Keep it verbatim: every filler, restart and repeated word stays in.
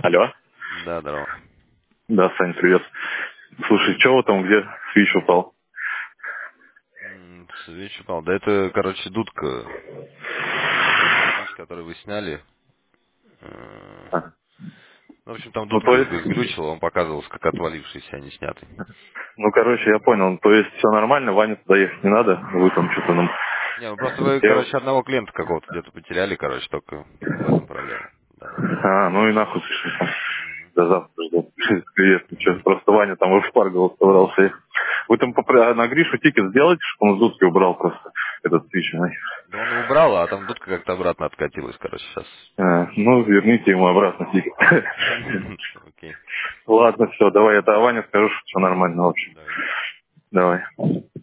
Алло. Да, здорово. Да, Сань, привет. Слушай, что там, где свич упал? М, Свеч упал. Да это, короче, дудка. Свеч, который вы сняли. Э, А, В общем, там Ну, то дудка есть, сглючила, он показывался как отвалившийся, а не снятый. ну, короче, я понял. То есть, все нормально, Ване туда ехать не надо? Вы там что-то нам... Не, ну просто вы, Я... короче, одного клиента какого-то где-то потеряли, короче, только в этом проблема. Да. А, ну и нахуй слушай. Мгм. До завтра жду. Привет, ну что, просто Ваня там в Шпаргово собрался ехать. Вы там попро- на Гришу тикет сделайте, чтобы он с дудки убрал просто этот свич. Да он и убрал, а там дудка как-то обратно откатилась, короче, сейчас. А, ну, верните ему обратно тикет. Окей. Ладно, все, давай, это Ваня скажу, что все нормально, в общем. Давай. Давай.